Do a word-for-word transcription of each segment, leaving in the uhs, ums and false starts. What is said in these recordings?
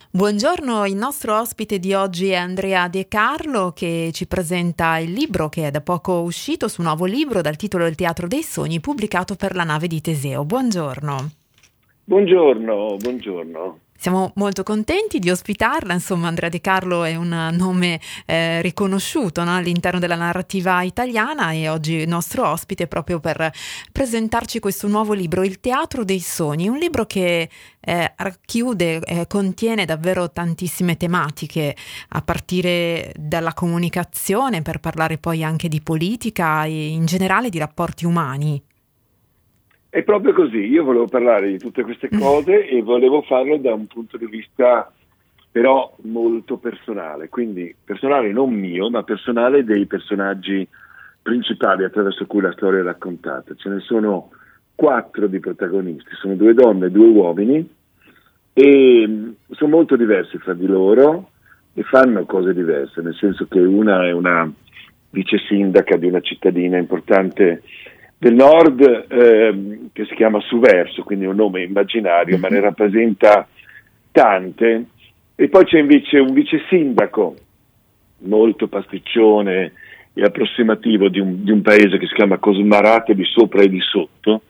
Buongiorno, il nostro ospite di oggi è Andrea De Carlo che ci presenta il libro che è da poco uscito, su un nuovo libro dal titolo Il teatro dei sogni, pubblicato per La nave di Teseo. Buongiorno. Buongiorno, buongiorno. Siamo molto contenti di ospitarla, insomma Andrea De Carlo è un nome eh, riconosciuto, no? All'interno della narrativa italiana, e oggi il nostro ospite proprio per presentarci questo nuovo libro, Il teatro dei sogni, un libro che eh, racchiude, eh, contiene davvero tantissime tematiche, a partire dalla comunicazione per parlare poi anche di politica e in generale di rapporti umani. È proprio così, io volevo parlare di tutte queste cose e volevo farlo da un punto di vista però molto personale, quindi personale non mio, ma personale dei personaggi principali attraverso cui la storia è raccontata. Ce ne sono quattro di protagonisti, sono due donne e due uomini e sono molto diversi fra di loro e fanno cose diverse, nel senso che una è una vice sindaca di una cittadina importante del nord eh, che si chiama Suverso, quindi un nome immaginario, ma ne rappresenta tante. E poi c'è invece un vice sindaco molto pasticcione e approssimativo di un, di un paese che si chiama Cosmarate di sopra e di sotto,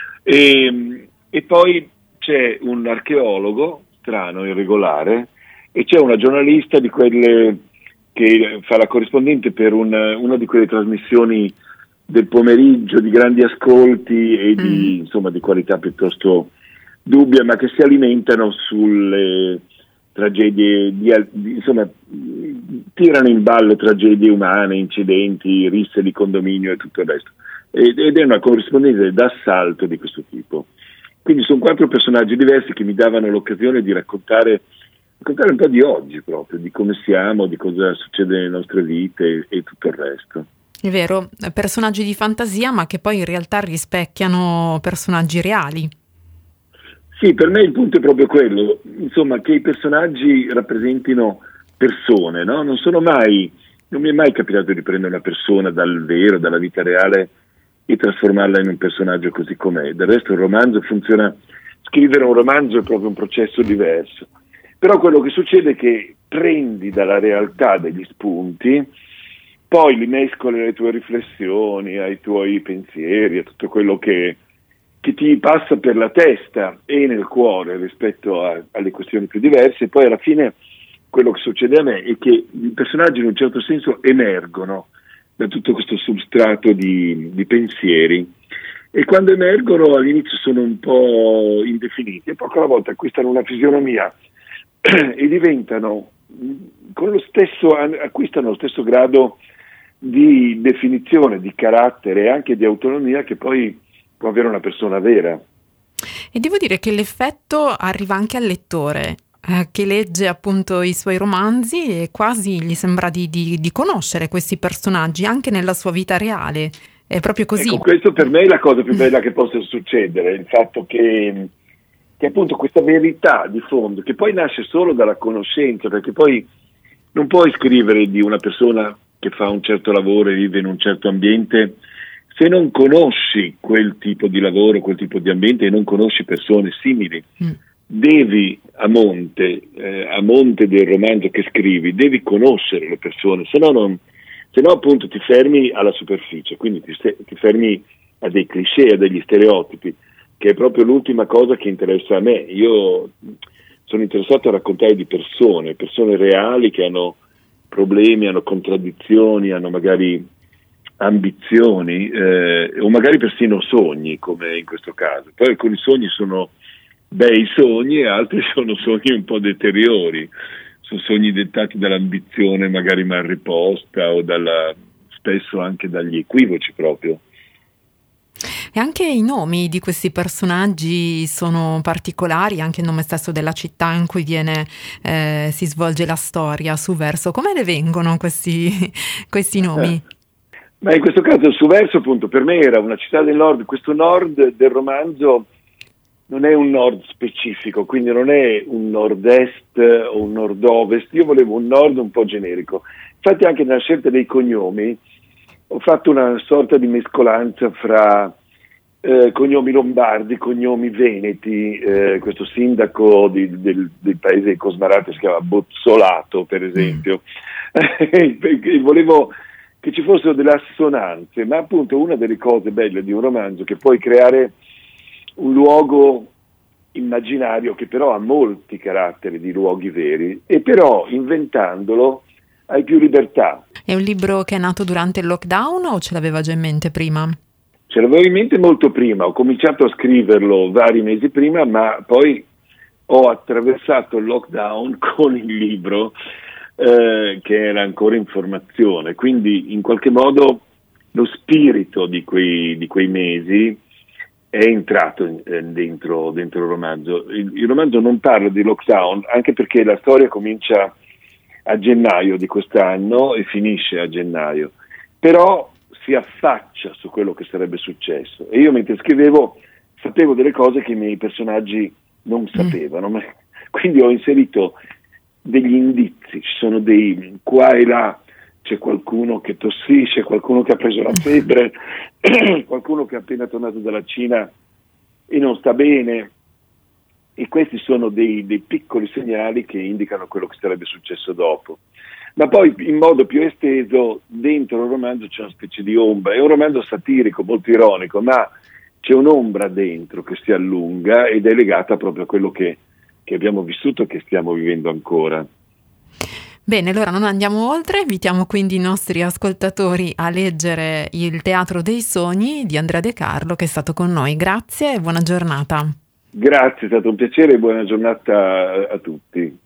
e, e poi c'è un archeologo strano, irregolare, e c'è una giornalista di quelle che fa la corrispondente per un, una di quelle trasmissioni del pomeriggio di grandi ascolti e di, mm. insomma, di qualità piuttosto dubbia, ma che si alimentano sulle tragedie, di, di, insomma, tirano in ballo tragedie umane, incidenti, risse di condominio e tutto il resto. Ed, ed è una corrispondente d'assalto di questo tipo. Quindi sono quattro personaggi diversi che mi davano l'occasione di raccontare, raccontare un po' di oggi proprio, di come siamo, di cosa succede nelle nostre vite e, e tutto il resto. È vero, personaggi di fantasia ma che poi in realtà rispecchiano personaggi reali. Sì, per me il punto è proprio quello, insomma, che i personaggi rappresentino persone, no? Non sono mai, non mi è mai capitato di prendere una persona dal vero, dalla vita reale e trasformarla in un personaggio così com'è. Del resto il romanzo funziona, scrivere un romanzo è proprio un processo diverso. Però quello che succede è che prendi dalla realtà degli spunti, poi li mescoli alle tue riflessioni, ai tuoi pensieri, a tutto quello che, che ti passa per la testa e nel cuore rispetto a, alle questioni più diverse, e poi alla fine quello che succede a me è che i personaggi in un certo senso emergono da tutto questo substrato di, di pensieri, e quando emergono all'inizio sono un po' indefiniti e poco alla volta acquistano una fisionomia e diventano con lo stesso, acquistano lo stesso grado di definizione, di carattere e anche di autonomia che poi può avere una persona vera. E devo dire che l'effetto arriva anche al lettore, eh, che legge appunto i suoi romanzi e quasi gli sembra di, di, di conoscere questi personaggi anche nella sua vita reale. È proprio così. Ecco, questo per me è la cosa più bella che possa succedere, il fatto che, che appunto questa verità di fondo, che poi nasce solo dalla conoscenza, perché poi non puoi scrivere di una persona che fa un certo lavoro e vive in un certo ambiente se non conosci quel tipo di lavoro, quel tipo di ambiente, e non conosci persone simili. Mm. Devi a monte, eh, a monte del romanzo che scrivi, devi conoscere le persone, se no, non, se no appunto ti fermi alla superficie, quindi ti, ti fermi a dei cliché, a degli stereotipi, che è proprio l'ultima cosa che interessa a me. Io sono interessato a raccontare di persone, persone reali che hanno problemi, hanno contraddizioni, hanno magari ambizioni eh, o magari persino sogni, come in questo caso. Poi alcuni sogni sono bei sogni e altri sono sogni un po' deteriori, sono sogni dettati dall'ambizione magari mal riposta o dalla, spesso anche dagli equivoci proprio. E anche i nomi di questi personaggi sono particolari, anche il nome stesso della città in cui viene eh, si svolge la storia, Suverso. Come ne vengono questi, questi nomi? Eh. Ma in questo caso Suverso appunto per me era una città del nord. Questo nord del romanzo non è un nord specifico, quindi non è un nord-est o un nord-ovest, io volevo un nord un po' generico. Infatti anche nella scelta dei cognomi ho fatto una sorta di mescolanza fra eh, cognomi lombardi, cognomi veneti, eh, questo sindaco di, del, del paese di Cosmarate si chiama Bozzolato, per esempio. Mm. Volevo che ci fossero delle assonanze, ma appunto una delle cose belle di un romanzo è che puoi creare un luogo immaginario che però ha molti caratteri di luoghi veri, e però inventandolo hai più libertà. È un libro che è nato durante il lockdown o ce l'aveva già in mente prima? Ce l'avevo in mente molto prima, ho cominciato a scriverlo vari mesi prima, ma poi ho attraversato il lockdown con il libro eh, che era ancora in formazione, quindi in qualche modo lo spirito di quei, di quei mesi è entrato eh, dentro, dentro il romanzo. Il, il romanzo non parla di lockdown, anche perché la storia comincia a gennaio di quest'anno e finisce a gennaio, però si affaccia su quello che sarebbe successo, e io mentre scrivevo sapevo delle cose che i miei personaggi non sapevano, mm. ma, quindi ho inserito degli indizi, ci sono dei qua e là, c'è qualcuno che tossisce, qualcuno che ha preso la febbre, qualcuno che è appena tornato dalla Cina e non sta bene, e questi sono dei, dei piccoli segnali che indicano quello che sarebbe successo dopo. Ma poi in modo più esteso dentro il romanzo c'è una specie di ombra, è un romanzo satirico, molto ironico, ma c'è un'ombra dentro che si allunga ed è legata proprio a quello che, che abbiamo vissuto e che stiamo vivendo ancora. Bene, allora non andiamo oltre, invitiamo quindi i nostri ascoltatori a leggere Il Teatro dei Sogni di Andrea De Carlo, che è stato con noi. Grazie e buona giornata. Grazie, è stato un piacere e buona giornata a tutti.